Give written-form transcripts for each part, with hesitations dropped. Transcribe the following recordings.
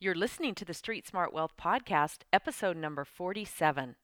You're listening to the Street Smart Wealth Podcast, episode number 47.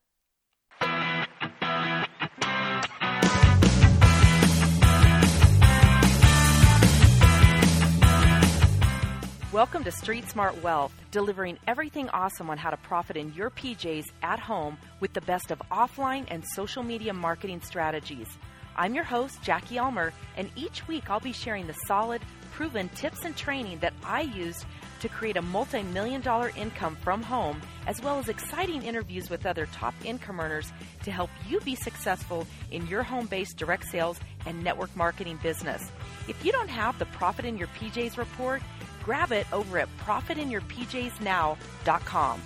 Welcome to Street Smart Wealth, delivering everything awesome on how to profit in your PJs at home with the best of offline and social media marketing strategies. I'm your host, Jackie Elmer, and each week I'll be sharing the solid, proven tips and training that I used to create a multi-million-dollar income from home, as well as exciting interviews with other top income earners to help you be successful in your home-based direct sales and network marketing business. If you don't have the Profit in Your PJs report, grab it over at profitinyourpjsnow.com.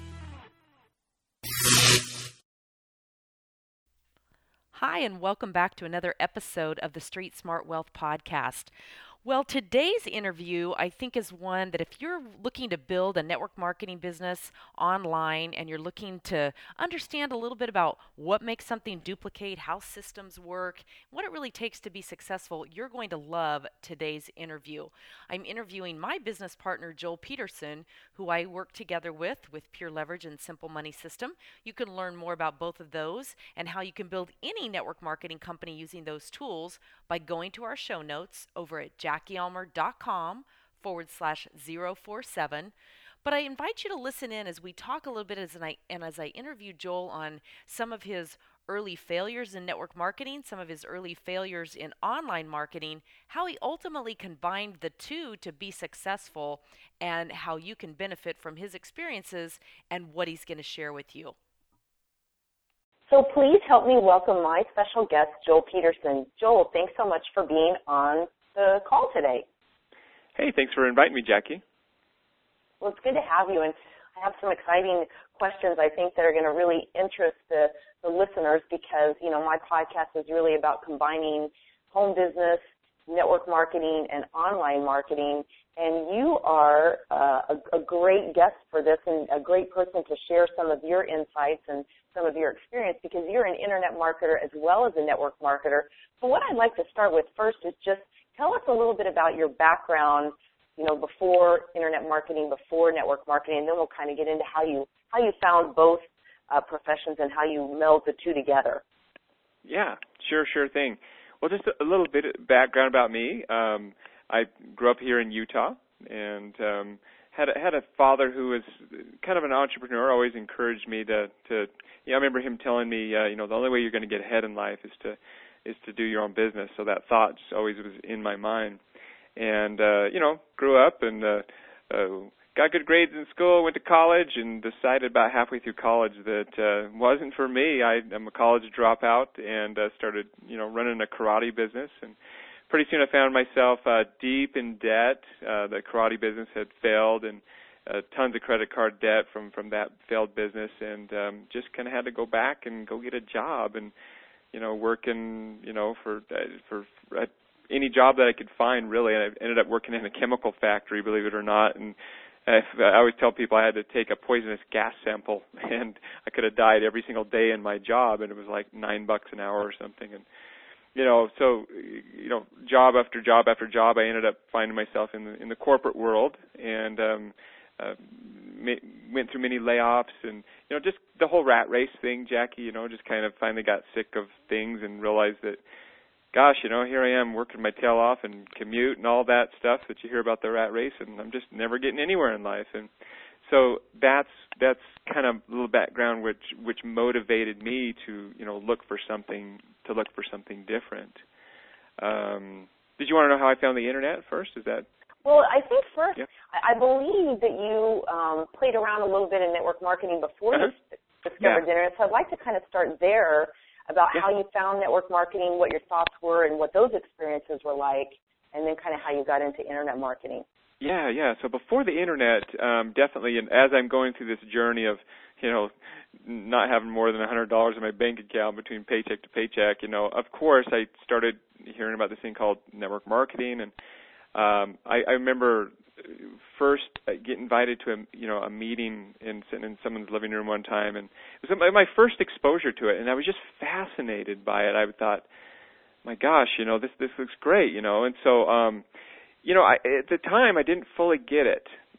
Hi, and welcome back to another episode of the Street Smart Wealth Podcast. Well, today's interview, I think, is one that if you're looking to build a network marketing business online and you're looking to understand a little bit about what makes something duplicate, how systems work, what it really takes to be successful, you're going to love today's interview. I'm interviewing my business partner, Joel Peterson, who I work together with Pure Leverage and Simple Money System. You can learn more about both of those and how you can build any network marketing company using those tools by going to our show notes over at JackieElmer.com/047. But I invite you to listen in as we talk a little bit as I interview Joel on some of his early failures in network marketing, some of his early failures in online marketing, how he ultimately combined the two to be successful, and how you can benefit from his experiences and what he's going to share with you. So please help me welcome my special guest, Joel Peterson. Joel, thanks so much for being on the call today. Hey, thanks for inviting me, Jackie. Well, it's good to have you, and I have some exciting questions I think that are going to really interest the listeners because, you know, my podcast is really about combining home business, network marketing, and online marketing, and you are a great guest for this and a great person to share some of your insights and some of your experience because you're an internet marketer as well as a network marketer. So what I'd like to start with first is just tell us a little bit about your background, you know, before internet marketing, before network marketing, and then we'll kind of get into how you found both professions and how you meld the two together. Yeah, sure thing. Well, just a little bit of background about me. I grew up here in Utah and had a father who was kind of an entrepreneur, always encouraged me to I remember him telling me, the only way you're going to get ahead in life is to do your own business. So that thought just always was in my mind. And, grew up and got good grades in school, went to college, and decided about halfway through college that wasn't for me. I'm a college dropout and started, running a karate business. And pretty soon I found myself deep in debt. The karate business had failed and tons of credit card debt from that failed business, and just kind of had to go back and go get a job and, working, for any job that I could find, really. And I ended up working in a chemical factory, believe it or not. And I always tell people I had to take a poisonous gas sample, and I could have died every single day in my job, and it was like $9 an hour or something. And job after job after job, I ended up finding myself in the corporate world, and went through many layoffs, and just the whole rat race thing, Jackie. Just kind of finally got sick of things and realized that, gosh, here I am working my tail off and commute and all that stuff that you hear about the rat race, and I'm just never getting anywhere in life. And so that's kind of a little background which motivated me to look for something different. Did you want to know how I found the internet first? Is that? Well, I think first, Yep. I believe that you played around a little bit in network marketing before you discovered the internet. So I'd like to kind of start there about how you found network marketing, what your thoughts were, and what those experiences were like, and then kind of how you got into internet marketing. Yeah. So before the internet, definitely, and as I'm going through this journey of, not having more than $100 in my bank account between paycheck to paycheck, of course I started hearing about this thing called network marketing, and I remember first get invited to a meeting sitting in someone's living room one time, and it was my first exposure to it, and I was just fascinated by it. I thought, my gosh, this looks great, and so at the time I didn't fully get it.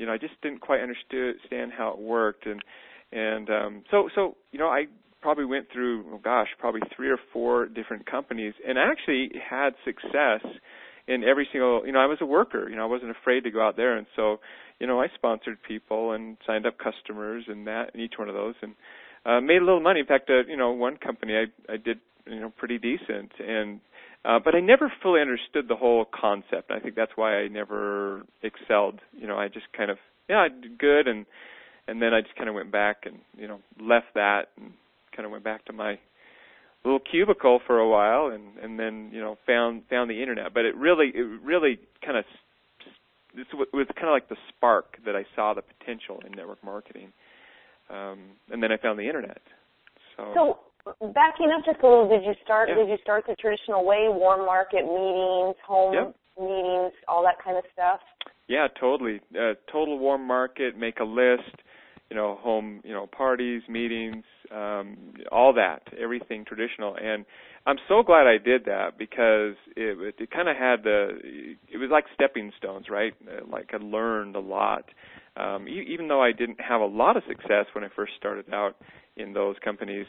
I just didn't quite understand how it worked, and so I probably went through, probably 3 or 4 different companies, and I actually had success in every single, I was a worker, I wasn't afraid to go out there, and so, I sponsored people and signed up customers and that in each one of those, and made a little money. In fact, one company I did, pretty decent, and but I never fully understood the whole concept. I think that's why I never excelled. I just kind of, I did good, and then I just kind of went back and, left that and kind of went back to my little cubicle for a while, and then, found the internet. But it really kind of, it was kind of like the spark that I saw the potential in network marketing. And then I found the internet. So backing up just a little, did you start the traditional way, warm market meetings, home meetings, all that kind of stuff? Yeah, totally. Total warm market, make a list, home, parties, meetings, all that, everything traditional. And I'm so glad I did that because it kind of had it was like stepping stones, right? Like I learned a lot. Even though I didn't have a lot of success when I first started out in those companies,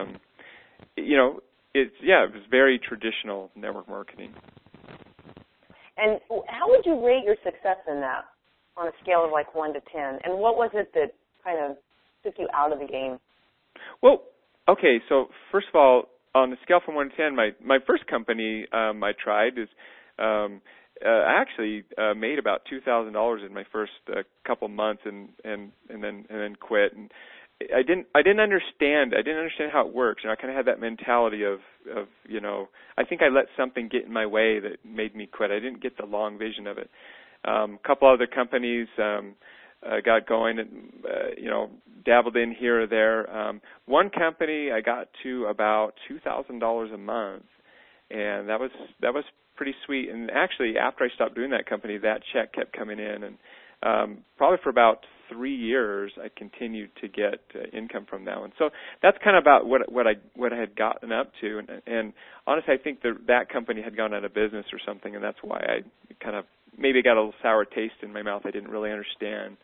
it was very traditional network marketing. And how would you rate your success in that on a scale of like 1 to 10? And what was it that kind of took you out of the game? Well, okay, so first of all, on the scale from 1 to 10, my first company I tried is I actually made about $2,000 in my first couple months, and then quit. And I didn't understand how it works. I kind of had that mentality of I think I let something get in my way that made me quit. I didn't get the long vision of it. A couple other companies got going and dabbled in here or there. One company I got to about $2,000 a month, and that was pretty sweet. And actually, after I stopped doing that company, that check kept coming in, and probably for about 3 years, I continued to get income from that one. So that's kind of about what I had gotten up to. And honestly, I think that company had gone out of business or something, and that's why I kind of maybe got a little sour taste in my mouth. I didn't really understand,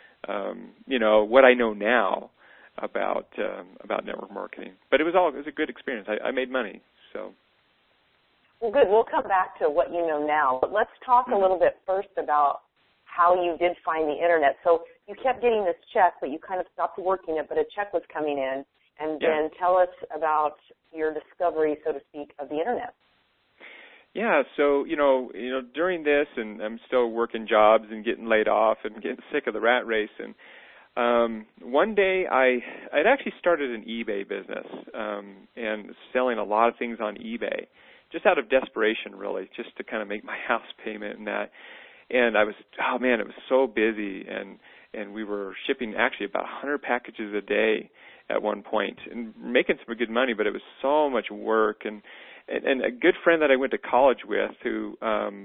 what I know now about network marketing. But it was a good experience. I made money. So. Well, good. We'll come back to what you know now. But let's talk a little bit first about how you did find the internet. So you kept getting this check, but you kind of stopped working it, but a check was coming in. And then tell us about your discovery, so to speak, of the internet. Yeah, so, during this, and I'm still working jobs and getting laid off and getting sick of the rat race, and one day I'd actually started an eBay business and selling a lot of things on eBay, just out of desperation, really, just to kind of make my house payment and that. And it was so busy, and we were shipping actually about 100 packages a day at one point and making some good money, but it was so much work. And a good friend that I went to college with, who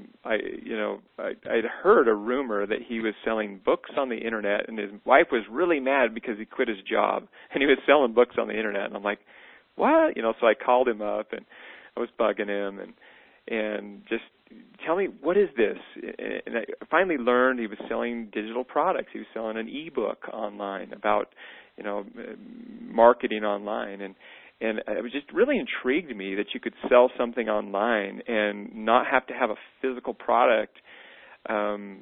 I'd heard a rumor that he was selling books on the internet, and his wife was really mad because he quit his job and he was selling books on the internet. And I'm like, what? So I called him up and I was bugging him and just tell me, what is this? And I finally learned he was selling digital products. He was selling an ebook online about marketing online, and it was just really intrigued me that you could sell something online and not have to have a physical product. At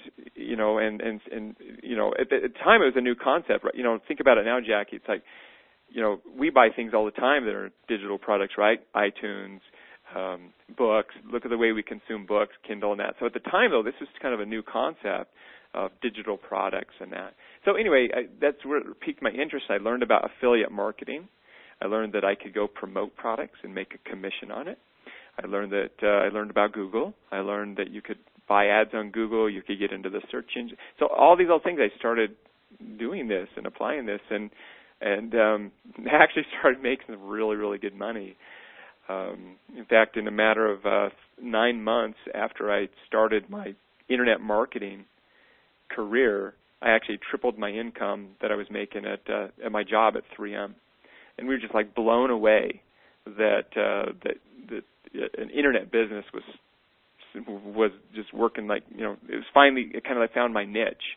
the time it was a new concept, right? Think about it now, Jackie. It's like, we buy things all the time that are digital products, right? iTunes, books. Look at the way we consume books, Kindle and that. So at the time, though, this was kind of a new concept of digital products and that. So anyway, that's where it piqued my interest. I learned about affiliate marketing. I learned that I could go promote products and make a commission on it. I learned about Google. I learned that you could buy ads on Google. You could get into the search engine. So all these little things, I started doing this and applying this, and actually started making some really, really good money. In fact, in a matter of 9 months after I started my internet marketing career, I actually tripled my income that I was making at my job at 3M. And we were just like blown away that an internet business was just working like, it was finally kind of, I found my niche.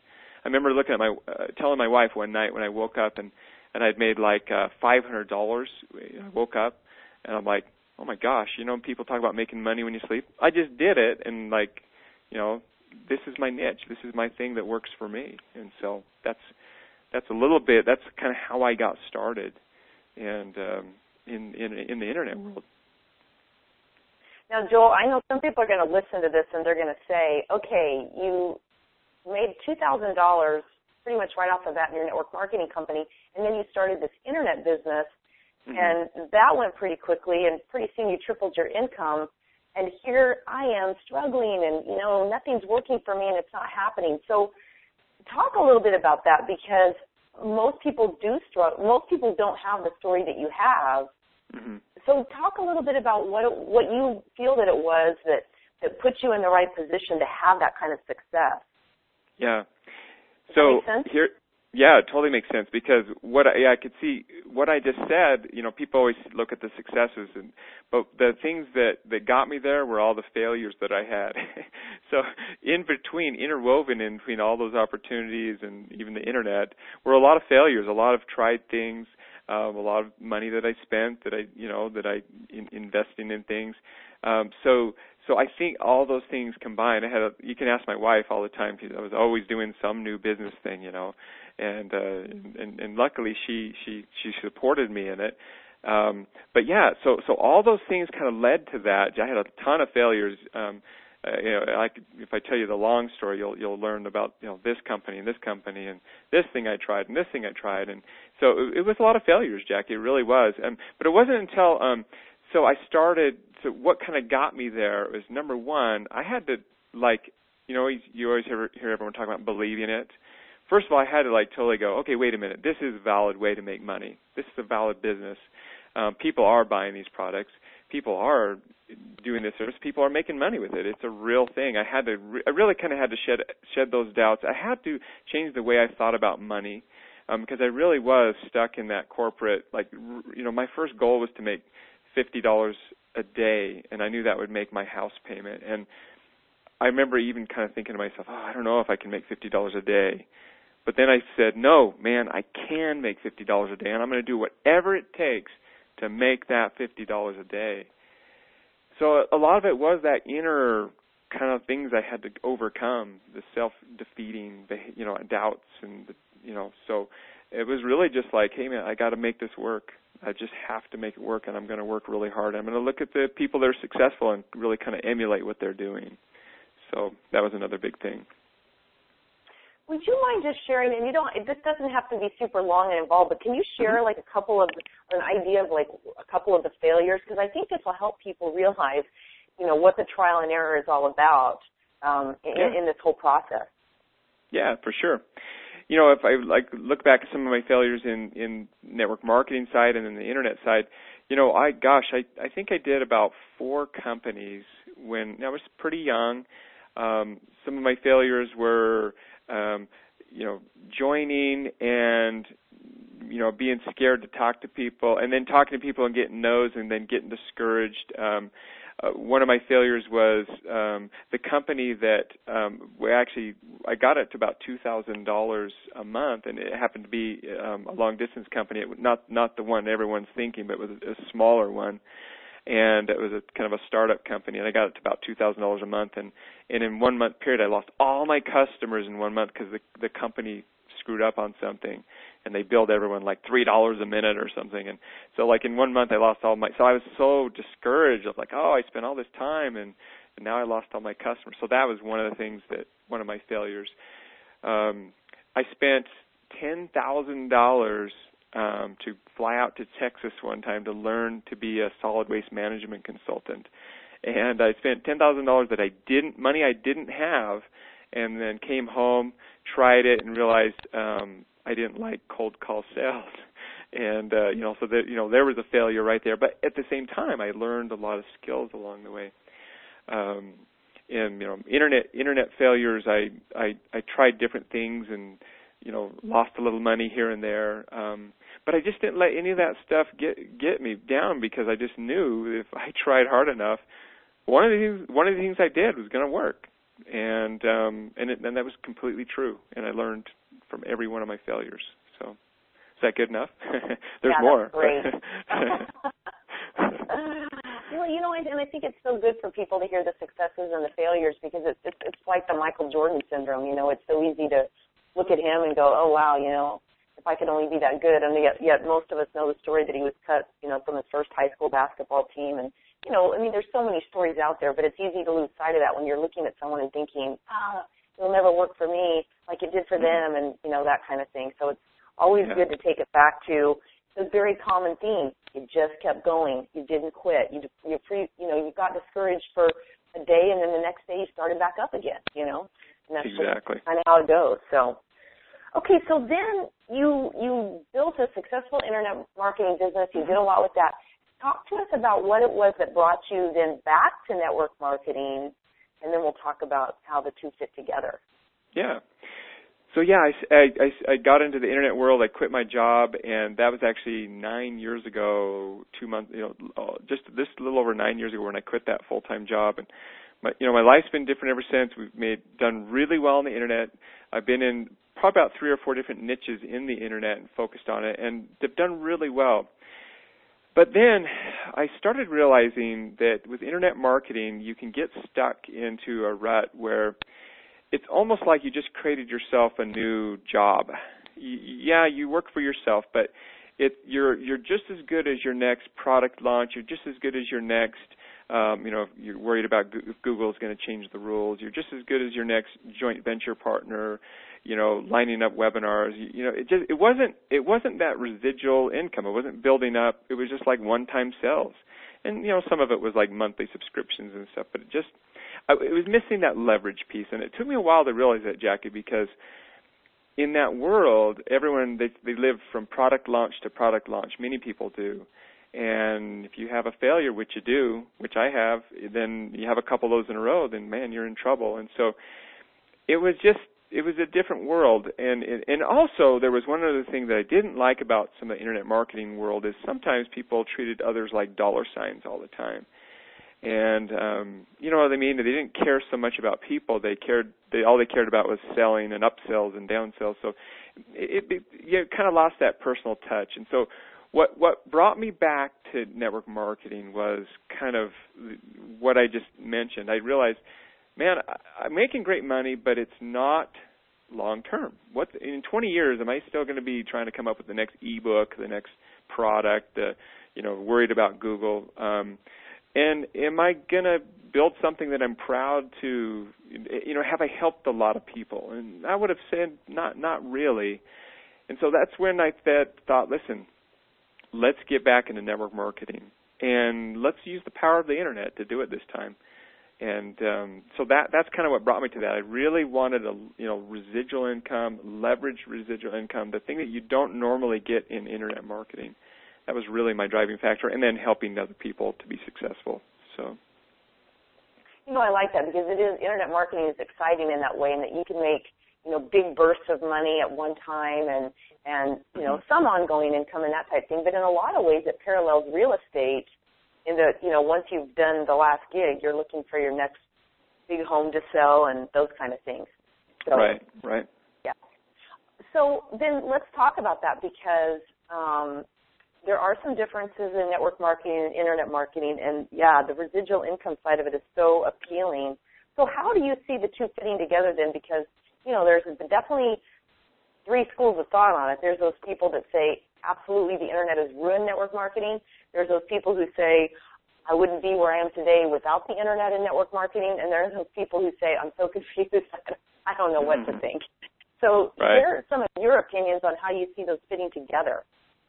remember looking at telling my wife one night when I woke up and I'd made like $500. I woke up and I'm like, oh my gosh, people talk about making money when you sleep. I just did it, and like, this is my niche. This is my thing that works for me. And so that's a little bit. That's kind of how I got started, and in the internet world. Now, Joel, I know some people are going to listen to this and they're going to say, okay, you made $2,000 pretty much right off the bat in your network marketing company, and then you started this internet business, and that went pretty quickly, and pretty soon you tripled your income, and here I am struggling, and, nothing's working for me, and it's not happening. So talk a little bit about that, because most people do struggle. Most people don't have the story that you have. So talk a little bit about what you feel that it was that put you in the right position to have that kind of success. Yeah. Does that make sense? Here, yeah, it totally makes sense, because I could see what I just said. People always look at the successes, but the things that got me there were all the failures that I had. So interwoven in between all those opportunities and even the internet, were a lot of failures, a lot of tried things. A lot of money that I spent, that I investing in things. So I think all those things combined. You can ask my wife all the time, because I was always doing some new business thing, and luckily she supported me in it. But yeah, so all those things kind of led to that. I had a ton of failures. If I tell you the long story, you'll learn about this company and this company and this thing I tried and this thing I tried, and so it was a lot of failures, Jackie. It really was. But it wasn't until so I started. So what kind of got me there was, number one, I had to you always hear everyone talk about believing it. First of all, I had to totally go, okay, wait a minute, this is a valid way to make money. This is a valid business. People are buying these products. People are doing this service. People are making money with it. It's a real thing. I really kind of had to shed those doubts. I had to change the way I thought about money, because I really was stuck in that corporate, my first goal was to make $50 a day, and I knew that would make my house payment. And I remember even kind of thinking to myself, I don't know if I can make $50 a day. But then I said, no, man, I can make $50 a day, and I'm going to do whatever it takes to make that $50 a day. So a lot of it was that inner kind of things I had to overcome, the self-defeating, doubts, and so it was really just like, hey man, I got to make this work. I just have to make it work, and I'm going to work really hard. I'm going to look at the people that are successful and really kind of emulate what they're doing. So that was another big thing. Would you mind just sharing, and this doesn't have to be super long and involved, but can you share an idea of a couple of the failures? Because I think this will help people realize, what the trial and error is all about in this whole process. Yeah, for sure. If I look back at some of my failures in network marketing side and in the internet side, I think I did about 4 companies when I was pretty young. Some of my failures were joining and, being scared to talk to people, and then talking to people and getting no's, and then getting discouraged. One of my failures was the company that I got it to about $2,000 a month, and it happened to be a long-distance company. It was not the one everyone's thinking, but it was a smaller one. And it was a kind of a startup company, and I got it to about $2,000 a month. And in 1 month period, I lost all my customers in 1 month because the company screwed up on something, and they billed everyone like $3 a minute or something. And so in 1 month, I lost all my. So I was so discouraged. I was like, I spent all this time, and now I lost all my customers. So that was one of the things one of my failures. I spent $10,000. To fly out to Texas one time to learn to be a solid waste management consultant, and I spent $10,000 that I didn't have, and then came home, tried it, and realized I didn't like cold call sales, and so that there was a failure right there. But at the same time, I learned a lot of skills along the way. And internet failures, I tried different things and lost a little money here and there. But I just didn't let any of that stuff get me down, because I just knew if I tried hard enough, one of the things I did was going to work. and that was completely true. And I learned from every one of my failures. So is that good enough? There's more. Great. Well, and I think it's so good for people to hear the successes and the failures, because it's like the Michael Jordan syndrome. It's so easy to look at him and go, oh wow, if I could only be that good. And yet most of us know the story that he was cut, from his first high school basketball team. And there's so many stories out there, but it's easy to lose sight of that when you're looking at someone and thinking, it'll never work for me like it did for them, and that kind of thing. So it's always good to take it back to the very common theme. You just kept going. You didn't quit. You got discouraged for a day, and then the next day you started back up again. And that's exactly kind of how it goes. So, okay, so then you built a successful internet marketing business. You did a lot with that. Talk to us about what it was that brought you then back to network marketing, and then we'll talk about how the two fit together. Yeah. So I got into the internet world. I quit my job, and that was actually 9 years ago. 2 months, just this little over 9 years ago when I quit that full-time job. And my life's been different ever since. We've done really well on the internet. I've been in probably about 3 or 4 different niches in the internet and focused on it, and they've done really well. But then I started realizing that with internet marketing, you can get stuck into a rut where it's almost like you just created yourself a new job. You work for yourself, but you're just as good as your next product launch. You're just as good as your next, you're worried about if Google is going to change the rules. You're just as good as your next joint venture partner, lining up webinars. It wasn't that residual income. It wasn't building up. It was just like one-time sales. And, some of it was like monthly subscriptions and stuff, but it was missing that leverage piece. And it took me a while to realize that, Jackie, because in that world, everyone, they live from product launch to product launch. Many people do. And if you have a failure, which you do, which I have, then you have a couple of those in a row, then, man, you're in trouble. And so it was a different world. And also there was one other thing that I didn't like about some of the internet marketing world is sometimes people treated others like dollar signs all the time. And you know what I mean? They didn't care so much about people. All they cared about was selling and upsells and downsells. So you kind of lost that personal touch. And so what brought me back to network marketing was kind of what I just mentioned. I realized, man, I'm making great money, but it's not long term. In 20 years, am I still going to be trying to come up with the next ebook, the next product, worried about Google? And am I going to build something that I'm proud to, have I helped a lot of people? And I would have said not really. And so that's when I thought, listen, let's get back into network marketing, and let's use the power of the internet to do it this time. And so that's kind of what brought me to that. I really wanted residual income, leverage residual income, the thing that you don't normally get in internet marketing. That was really my driving factor, and then helping other people to be successful. So, I like that because internet marketing is exciting in that way, in that you can make big bursts of money at one time, and some ongoing income and that type thing. But in a lot of ways, it parallels real estate. In that once you've done the last gig, you're looking for your next big home to sell and those kind of things. So, right. Yeah. So then let's talk about that, because there are some differences in network marketing and internet marketing, and the residual income side of it is so appealing. So how do you see the two fitting together then? Because, there's definitely 3 schools of thought on it. There's those people that say, absolutely, the internet has ruined network marketing. There's those people who say, I wouldn't be where I am today without the internet and network marketing. And there's those people who say, I'm so confused, I don't know what to think. So share some of your opinions on how you see those fitting together.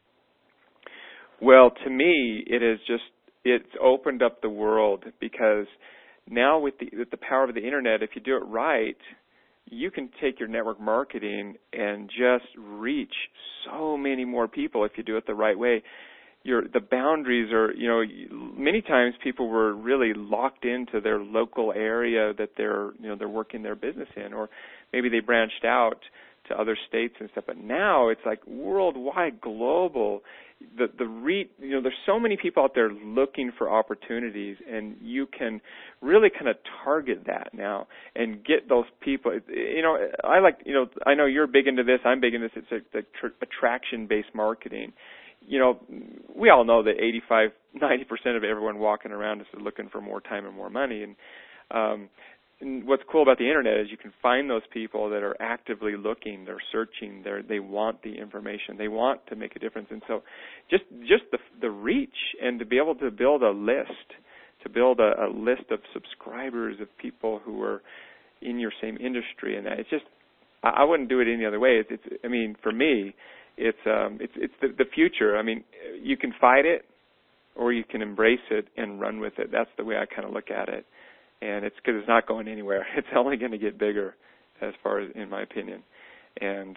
Well, to me, it's opened up the world, because now with the power of the internet, if you do it right, you can take your network marketing and just reach so many more people if you do it the right way. The boundaries are, many times people were really locked into their local area that they're working their business in, or maybe they branched out to other states and stuff. But now it's like worldwide, global. There's so many people out there looking for opportunities, and you can really kind of target that now and get those people. I know you're big into this. I'm big into this. It's attraction-based marketing. We all know that 85-90% of everyone walking around is looking for more time and more money. And what's cool about the internet is you can find those people that are actively looking, they're searching, they want the information, they want to make a difference. And so just the reach, and to be able to build a list of subscribers of people who are in your same industry, and it's just, I wouldn't do it any other way. For me, it's the future. I mean, you can fight it or you can embrace it and run with it. That's the way I kind of look at it. And it's because it's not going anywhere. It's only going to get bigger, as far as, in my opinion. And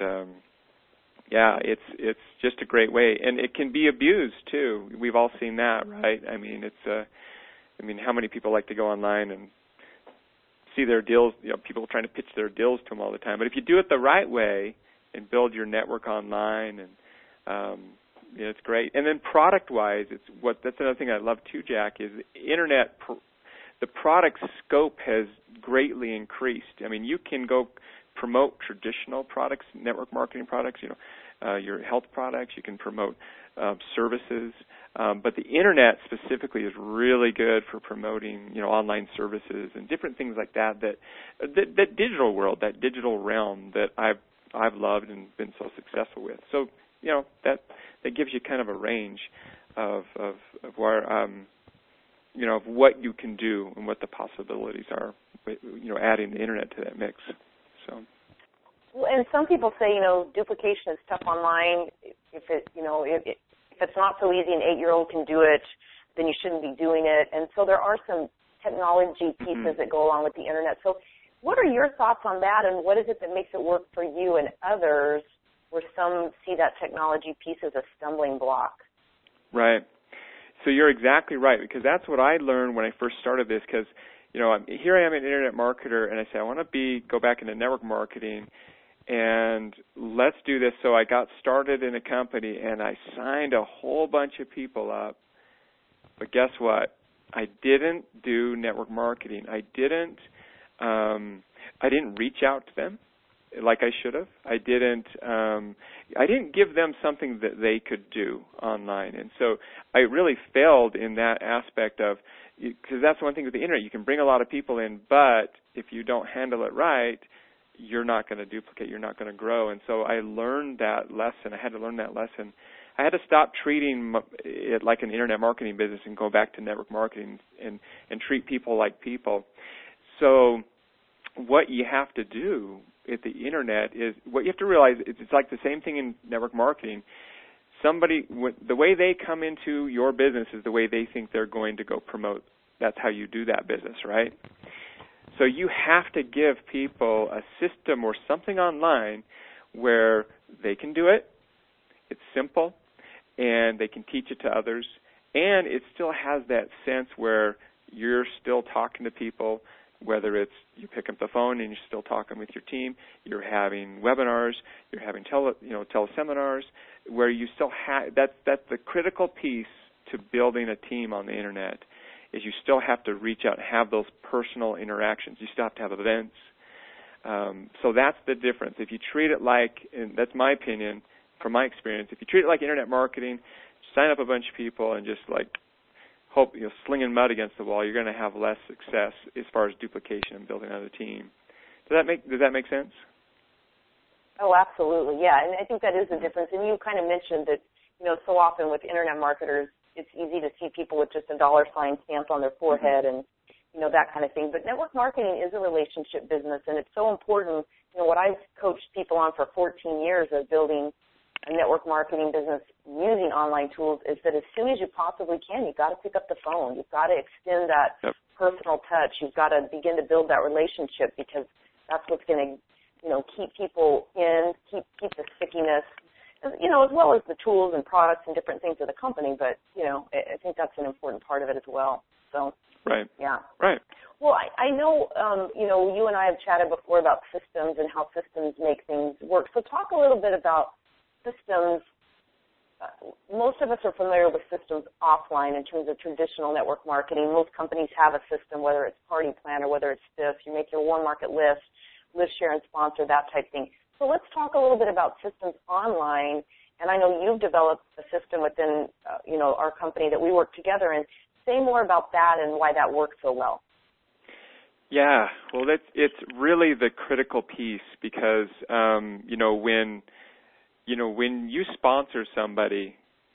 it's just a great way, and it can be abused too. We've all seen that, right? I mean, how many people like to go online and see their deals? People trying to pitch their deals to them all the time. But if you do it the right way and build your network online, and it's great. And then product-wise, that's another thing I love too, Jack, is the internet. The product scope has greatly increased. I mean, you can go promote traditional products, network marketing products, your health products. You can promote services. But the internet specifically is really good for promoting, online services and different things like that digital world, that digital realm that I've loved and been so successful with. So, that gives you kind of a range of where of what you can do and what the possibilities are, adding the internet to that mix. So. Well, and some people say, duplication is tough online. If it's not so easy, an 8-year-old can do it, then you shouldn't be doing it. And so there are some technology pieces that go along with the internet. So what are your thoughts on that, and what is it that makes it work for you and others, where some see that technology piece as a stumbling block? Right. So you're exactly right, because that's what I learned when I first started this, because, here I am, an internet marketer, and I say, I want to go back into network marketing, and let's do this. So I got started in a company, and I signed a whole bunch of people up. But guess what? I didn't do network marketing. I didn't reach out to them like I should have. I didn't give them something that they could do online. And so I really failed in that aspect of, because that's one thing with the internet. You can bring a lot of people in, but if you don't handle it right, you're not going to duplicate, you're not going to grow. And so I learned that lesson. I had to learn that lesson. I had to stop treating it like an internet marketing business and go back to network marketing and treat people like people. So what you have to do at the internet is, what you have to realize, it's like the same thing in network marketing. The way they come into your business is the way they think they're going to go promote. That's how you do that business, right? So you have to give people a system or something online where they can do it, it's simple, and they can teach it to others, and it still has that sense where you're still talking to people, whether it's you pick up the phone and you're still talking with your team, you're having webinars, you're having teleseminars, where you still have, that's the critical piece to building a team on the internet, is you still have to reach out and have those personal interactions. You still have to have events. So that's the difference. If you treat it like, and that's my opinion from my experience, if you treat it like internet marketing, sign up a bunch of people and just hope, slinging mud against the wall, you're going to have less success as far as duplication and building out a team. Does that make sense? Oh, absolutely, yeah. And I think that is the difference. And you kind of mentioned that, so often with internet marketers, it's easy to see people with just a $ sign stamped on their forehead and, that kind of thing. But network marketing is a relationship business, and it's so important. What I've coached people on for 14 years of building a network marketing business using online tools is that as soon as you possibly can, you've got to pick up the phone. You've got to extend that personal touch. You've got to begin to build that relationship, because that's what's going to, keep people in, keep the stickiness, as well as the tools and products and different things of the company. But, I think that's an important part of it as well. So, right. Yeah. Right. Well, I know, you and I have chatted before about systems and how systems make things work. So talk a little bit about systems. Most of us are familiar with systems offline in terms of traditional network marketing. Most companies have a system, whether it's Party Planner, whether it's Spiff. You make your warm market list share and sponsor, that type thing. So let's talk a little bit about systems online. And I know you've developed a system within, our company that we work together in. Say more about that and why that works so well. Yeah, well, it's really the critical piece because, when you sponsor somebody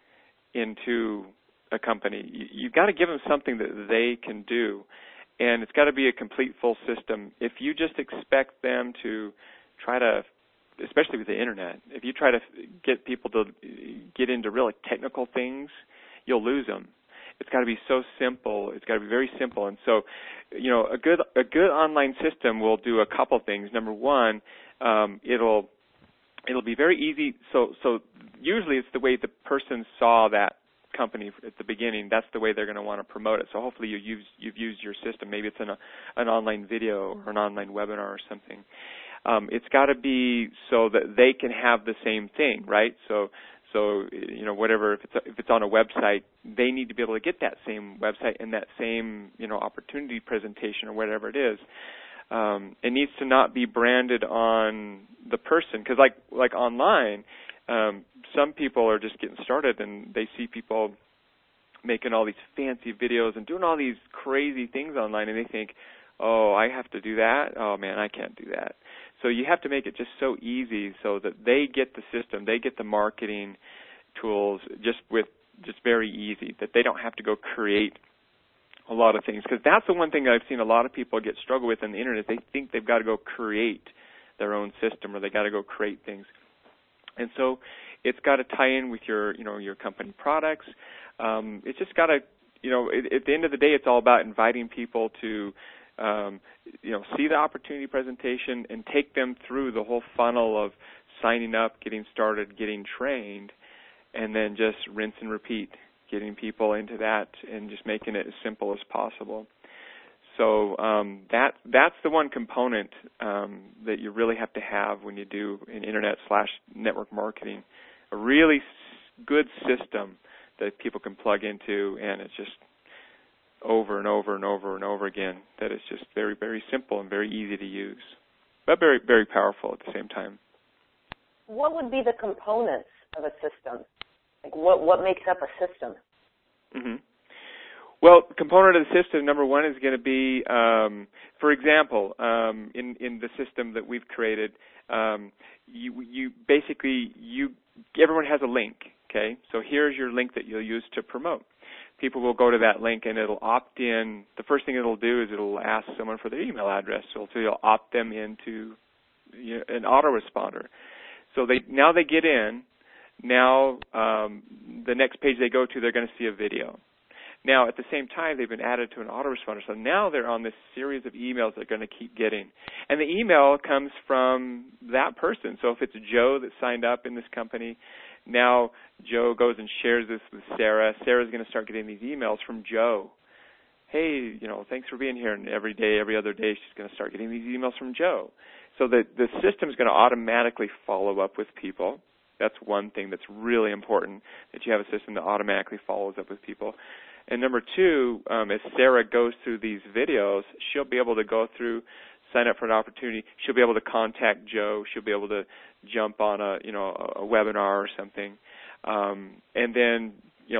into a company, you've got to give them something that they can do, and it's got to be a complete full system. If you just expect them to try to, especially with the internet, if you try to get people to get into really technical things, you'll lose them. It's got to be so simple. It's got to be very simple. And so, a good online system will do a couple things. Number one, it'll be very easy. So usually it's the way the person saw that company at the beginning. That's the way they're going to want to promote it. So hopefully you've used your system. Maybe it's an online video or an online webinar or something. It's got to be so that they can have the same thing, right? So whatever, if it's on a website, they need to be able to get that same website and that same, opportunity presentation or whatever it is. It needs to not be branded on the person, because like online, some people are just getting started and they see people making all these fancy videos and doing all these crazy things online, and they think, oh, I have to do that? Oh, man, I can't do that. So you have to make it just so easy so that they get the system, they get the marketing tools just very easy, that they don't have to go create a lot of things. Because that's the one thing I've seen a lot of people struggle with on the internet. They think they've got to go create their own system, or they got to go create things. And so it's got to tie in with your company products. It's just got to, at the end of the day, it's all about inviting people to see the opportunity presentation and take them through the whole funnel of signing up, getting started, getting trained, and then just rinse and repeat, getting people into that and just making it as simple as possible. So that's the one component that you really have to have when you do an internet/network marketing, a really good system that people can plug into, and it's just over and over and over and over again, that is just very, very simple and very easy to use, but very, very powerful at the same time. What would be the components of a system? Like what makes up a system? Mm-hmm. Well, the component of the system, number one, is going to be, for example, in the system that we've created, everyone has a link, okay? So here's your link that you'll use to promote. People will go to that link and it'll opt in. The first thing it'll do is it'll ask someone for their email address. So you'll opt them into an autoresponder. So now they get in. Now the next page they go to, they're going to see a video. Now, at the same time, they've been added to an autoresponder. So now they're on this series of emails they're going to keep getting. And the email comes from that person. So if it's Joe that signed up in this company, now Joe goes and shares this with Sarah. Sarah's going to start getting these emails from Joe. Hey, thanks for being here. And every day, every other day, she's going to start getting these emails from Joe. So the system is going to automatically follow up with people. That's one thing that's really important, that you have a system that automatically follows up with people. And number two, as Sarah goes through these videos, she'll be able to go through, sign up for an opportunity. She'll be able to contact Joe. She'll be able to jump on a webinar or something. And then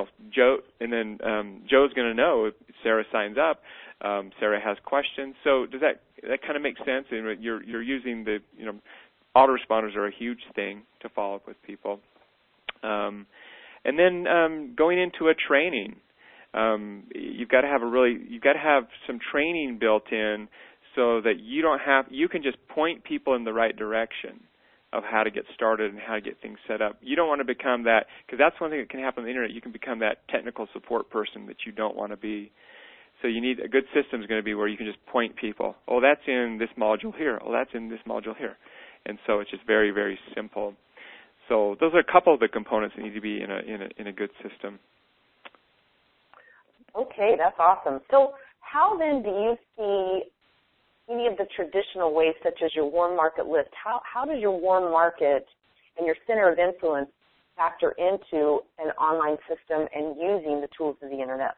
Joe's going to know if Sarah signs up. Sarah has questions. So does that kind of make sense? And you're using the autoresponders are a huge thing to follow up with people. And then going into a training. You've got to have some training built in so that you can just point people in the right direction of how to get started and how to get things set up. You don't want to become that, because that's one thing that can happen on the internet. You can become that technical support person that you don't want to be. So you need a good system is going to be where you can just point people. Oh, that's in this module here. Oh, that's in this module here. And so it's just very, very simple. So those are a couple of the components that need to be in a good system. Okay, that's awesome. So how then do you see any of the traditional ways, such as your warm market list, how does your warm market and your center of influence factor into an online system and using the tools of the Internet?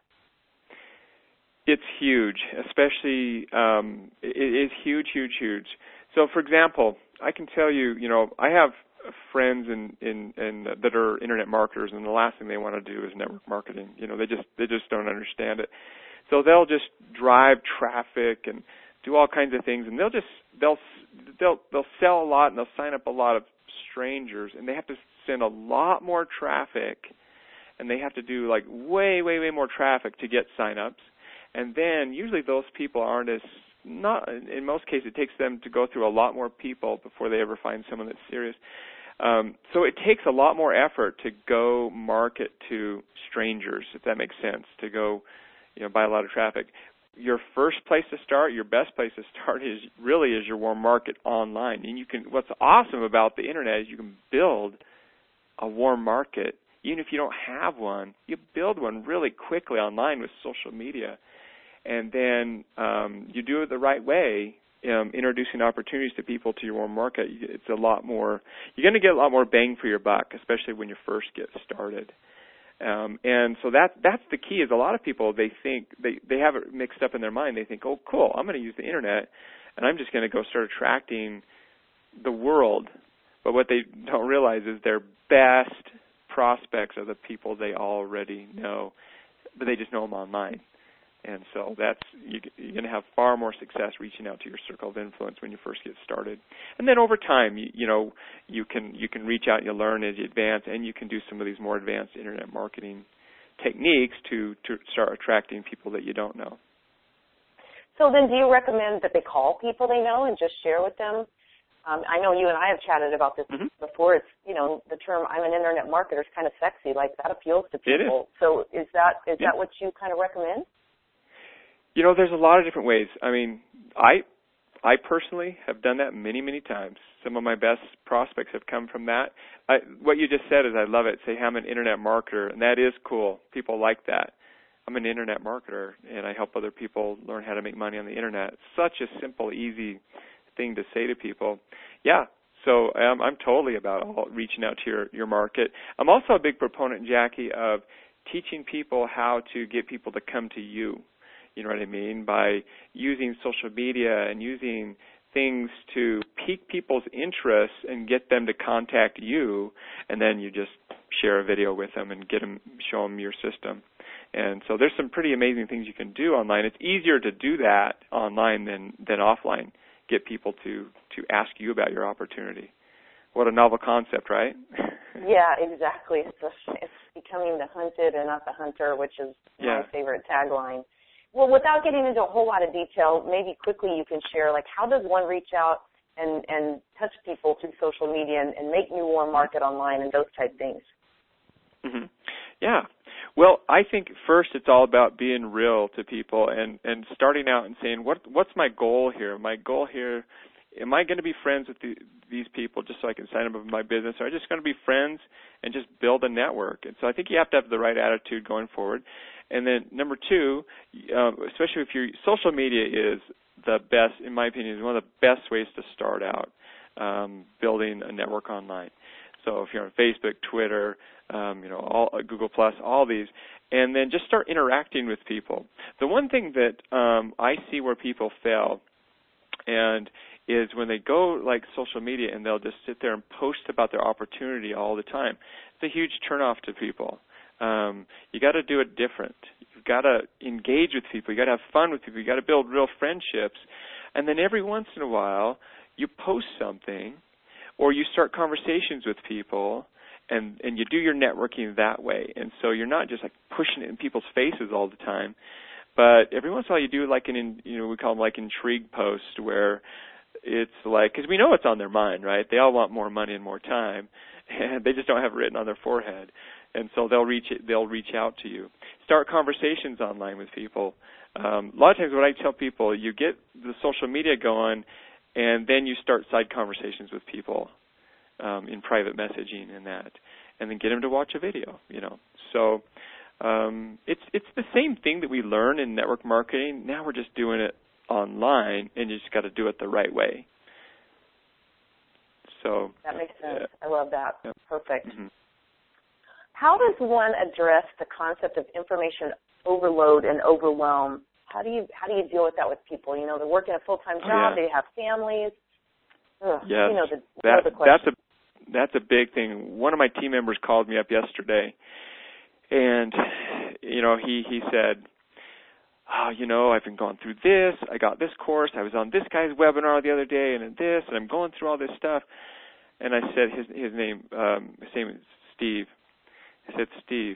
It's huge, especially it is huge, huge, huge. So, for example, I can tell you, I have friends in that are Internet marketers, and the last thing they want to do is network marketing. They just don't understand it. So they'll just drive traffic and do all kinds of things, and they'll sell a lot and they'll sign up a lot of strangers, and they have to send a lot more traffic, and they have to do like way more traffic to get signups. And then usually those people aren't in most cases it takes them to go through a lot more people before they ever find someone that's serious. So it takes a lot more effort to go market to strangers, if that makes sense, to go buy a lot of traffic. Your first place to start, your best place to start is your warm market online. And what's awesome about the Internet is you can build a warm market. Even if you don't have one, you build one really quickly online with social media. And then you do it the right way, introducing opportunities to people to your warm market. It's a lot more, you're going to get a lot more bang for your buck, especially when you first get started. And so that's the key. Is a lot of people, they think they have it mixed up in their mind. They think, oh, cool, I'm going to use the Internet, and I'm just going to go start attracting the world. But what they don't realize is their best prospects are the people they already know, but they just know them online. And so you're going to have far more success reaching out to your circle of influence when you first get started. And then over time, you can reach out and you learn as you advance, and you can do some of these more advanced Internet marketing techniques to start attracting people that you don't know. So then do you recommend that they call people they know and just share with them? I know you and I have chatted about this before. It's, the term I'm an Internet marketer is kind of sexy. Like, that appeals to people. It is. So is that what you kind of recommend? There's a lot of different ways. I mean, I personally have done that many times. Some of my best prospects have come from that. What you just said is, I love it. Say, I'm an Internet marketer, and that is cool. People like that. I'm an Internet marketer, and I help other people learn how to make money on the Internet. It's such a simple, easy thing to say to people. Yeah, so I'm totally about reaching out to your market. I'm also a big proponent, Jackie, of teaching people how to get people to come to you. You know what I mean? By using social media and using things to pique people's interest and get them to contact you, and then you just share a video with them and show them your system. And so there's some pretty amazing things you can do online. It's easier to do that online than offline. Get people to ask you about your opportunity. What a novel concept, right? Yeah, exactly. It's becoming the hunted and not the hunter, which is my favorite tagline. Well, without getting into a whole lot of detail, maybe quickly you can share, like, how does one reach out and touch people through social media and make new warm market online and those type things? Mm-hmm. Yeah. Well, I think first it's all about being real to people and starting out and saying, what's my goal here? My goal here, am I going to be friends with these people just so I can sign up with my business? Or am I just going to be friends and just build a network? And so I think you have to have the right attitude going forward. And then number two, especially if your social media is the best, in my opinion, is one of the best ways to start out building a network online. So if you're on Facebook, Twitter, Google Plus, all these, and then just start interacting with people. The one thing that I see where people fail and is when they go like social media and they'll just sit there and post about their opportunity all the time. It's a huge turnoff to people. You got to do it different. You've got to engage with people. You got to have fun with people. You got to build real friendships, and then every once in a while you post something, or you start conversations with people, and you do your networking that way. And so you're not just like pushing it in people's faces all the time, but every once in a while you do like we call them like intrigue posts where it's like, because we know it's on their mind, right? They all want more money and more time, and they just don't have it written on their forehead. And so they'll reach out to you. Start conversations online with people. A lot of times what I tell people, you get the social media going, and then you start side conversations with people in private messaging and that, and then get them to watch a video. So It's the same thing that we learn in network marketing. Now we're just doing it online, and you just got to do it the right way. So that makes sense. I love that. Yeah. Perfect. Mm-hmm. How does one address the concept of information overload and overwhelm? How do you deal with that with people? You know, they're working a full-time job. They have families. Yes. You know, the question. That's a big thing. One of my team members called me up yesterday, and you know, he said, "Oh, you know, I've been going through this. I got this course. I was on this guy's webinar the other day, and this, and I'm going through all this stuff." And I said, his name is Steve. I said, "Steve,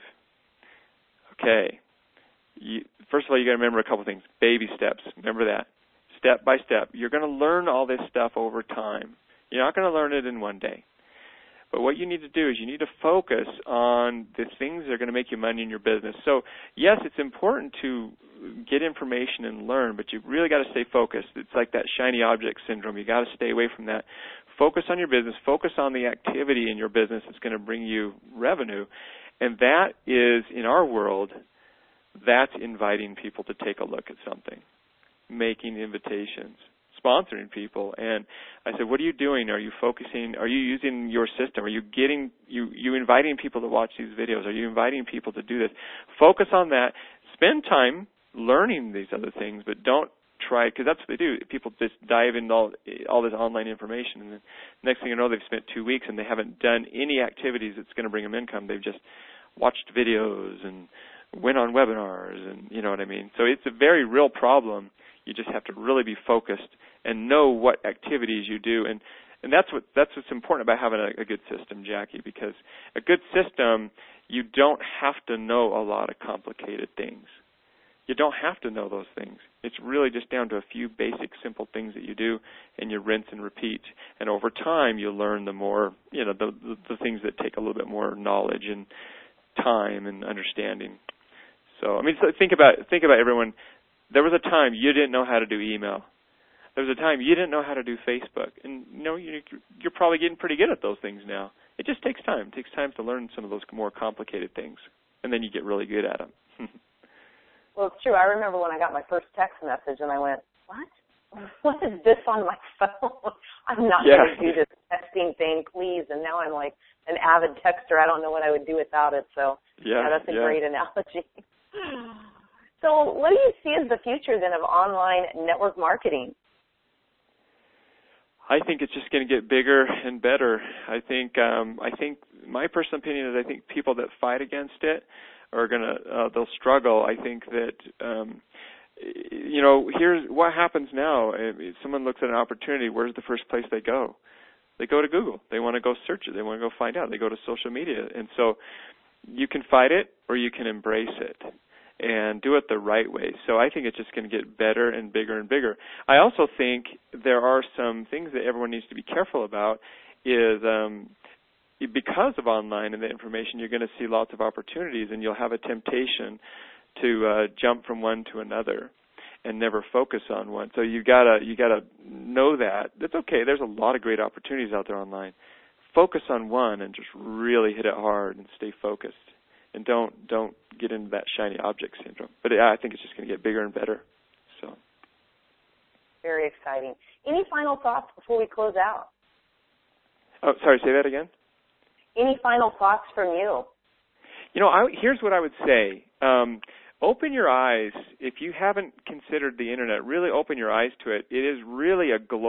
okay. First of all, you got to remember a couple things. Baby steps. Remember that. Step by step. You're going to learn all this stuff over time. You're not going to learn it in one day. But what you need to do is you need to focus on the things that are going to make you money in your business. So, yes, it's important to get information and learn, but you've really got to stay focused. It's like that shiny object syndrome. You got to stay away from that. Focus on your business. Focus on the activity in your business that's going to bring you revenue. And that is, in our world, that's inviting people to take a look at something, making invitations, sponsoring people. And I said, what are you doing? Are you focusing? Are you using your system? Are you you inviting people to watch these videos? Are you inviting people to do this? Focus on that. Spend time learning these other things, but don't try, because that's what they do. People just dive into all this online information, and the next thing you know, they've spent 2 weeks and they haven't done any activities that's going to bring them income. They've just watched videos and went on webinars, and you know what I mean. So it's a very real problem. You just have to really be focused and know what activities you do, and that's what's important about having a good system, Jackie, because a good system, you don't have to know a lot of complicated things. You don't have to know those things. It's really just down to a few basic, simple things that you do, and you rinse and repeat. And over time, you learn the more, you know, the things that take a little bit more knowledge and time and understanding. So, I mean, so think about everyone. There was a time you didn't know how to do email. There was a time you didn't know how to do Facebook. And, you know, you're probably getting pretty good at those things now. It just takes time. It takes time to learn some of those more complicated things, and then you get really good at them. Well, it's true. I remember when I got my first text message, and I went, what? What is this on my phone? I'm not going to do this texting thing, please. And now I'm like an avid texter. I don't know what I would do without it. So, that's a great analogy. So what do you see as the future, then, of online network marketing? I think it's just going to get bigger and better. I think my personal opinion is I think people that fight against it are going to they'll struggle. I think that you know, here's what happens now. If someone looks at an opportunity, where's the first place they go? They go to Google. They want to go search it. They want to go find out. They go to social media. And so you can fight it or you can embrace it and do it the right way. So I think it's just going to get better and bigger and bigger. I also think there are some things that everyone needs to be careful about is because of online and the information, you're going to see lots of opportunities, and you'll have a temptation to jump from one to another and never focus on one. So you gotta know that. That's okay. There's a lot of great opportunities out there online. Focus on one and just really hit it hard and stay focused. And don't get into that shiny object syndrome. But I think it's just going to get bigger and better. So. Very exciting. Any final thoughts before we close out? Oh, sorry, say that again? Any final thoughts from you? You know, here's what I would say. Open your eyes. If you haven't considered the Internet, really open your eyes to it. It is really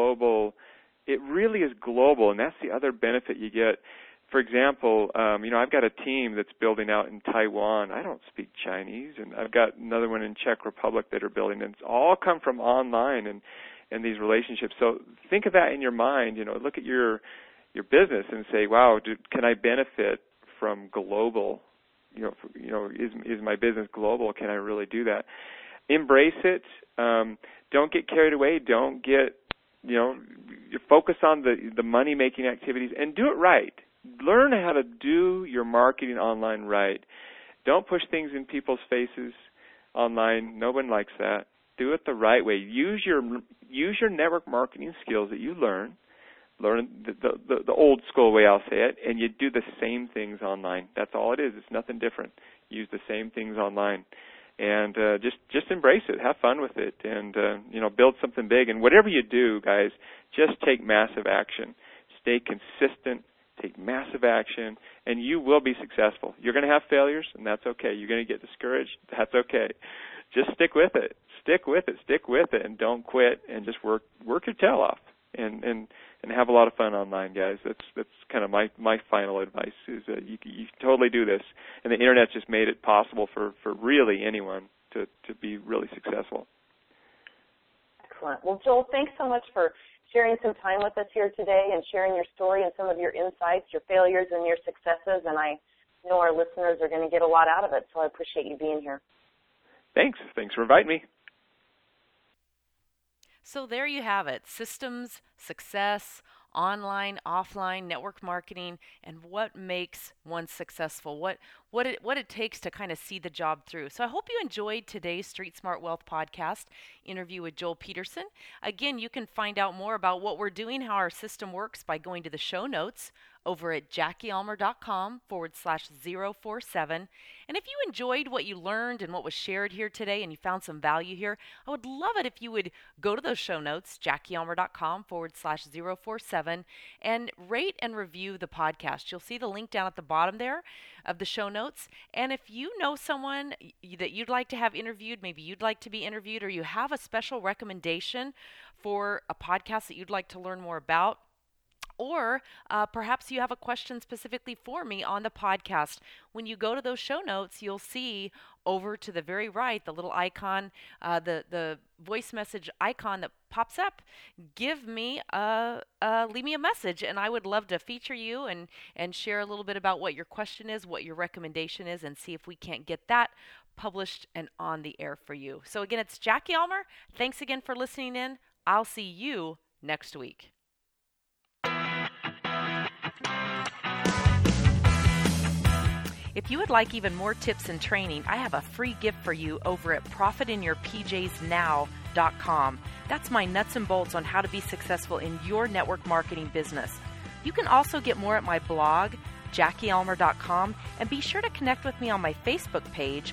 it really is global, and that's the other benefit you get. For example, you know, I've got a team that's building out in Taiwan. I don't speak Chinese, and I've got another one in Czech Republic that are building, and it's all come from online and these relationships. So think of that in your mind. You know, look at your business and say, wow, can I benefit from global? You know, is my business global? Can I really do that? Embrace it. Don't get carried away. Don't get, you know, focus on the money-making activities and do it right. Learn how to do your marketing online right. Don't push things in people's faces online. No one likes that. Do it the right way. Use your network marketing skills that you learn. learn the old school way, I'll say it, and you do the same things online. That's all it is. It's nothing different. Use the same things online. And just embrace it. Have fun with it, and build something big. And whatever you do, guys, just take massive action. Stay consistent. Take massive action, and you will be successful. You're going to have failures, and that's okay. You're going to get discouraged. That's okay. Just stick with it. Stick with it. Stick with it, and don't quit. And just work your tail off, and have a lot of fun online, guys. That's kind of my final advice. Is you totally do this, and the internet's just made it possible for really anyone to be really successful. Excellent. Well, Joel, thanks so much for sharing some time with us here today and sharing your story and some of your insights, your failures and your successes, and I know our listeners are going to get a lot out of it, so I appreciate you being here. Thanks. Thanks for inviting me. So there you have it, systems, success, online, offline, network marketing, and what makes one successful, what it takes to kind of see the job through. So I hope you enjoyed today's Street Smart Wealth podcast interview with Joel Peterson. Again, you can find out more about what we're doing, how our system works by going to the show notes over at JackieAlmer.com/047. And if you enjoyed what you learned and what was shared here today and you found some value here, I would love it if you would go to those show notes, JackieAlmer.com/047, and rate and review the podcast. You'll see the link down at the bottom there of the show notes. And if you know someone that you'd like to have interviewed, maybe you'd like to be interviewed, or you have a special recommendation for a podcast that you'd like to learn more about, or perhaps you have a question specifically for me on the podcast, when you go to those show notes, you'll see over to the very right the little icon, the voice message icon that pops up. Leave me a message, and I would love to feature you and share a little bit about what your question is, what your recommendation is, and see if we can't get that published and on the air for you. So again, it's Jackie Almer. Thanks again for listening in. I'll see you next week. If you would like even more tips and training, I have a free gift for you over at profitinyourpjsnow.com. That's my nuts and bolts on how to be successful in your network marketing business. You can also get more at my blog, JackieAlmer.com, and be sure to connect with me on my Facebook page,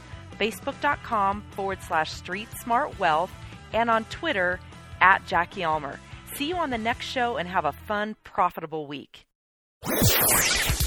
facebook.com/StreetSmartWealth, and on Twitter @JackieAlmer. See you on the next show and have a fun, profitable week.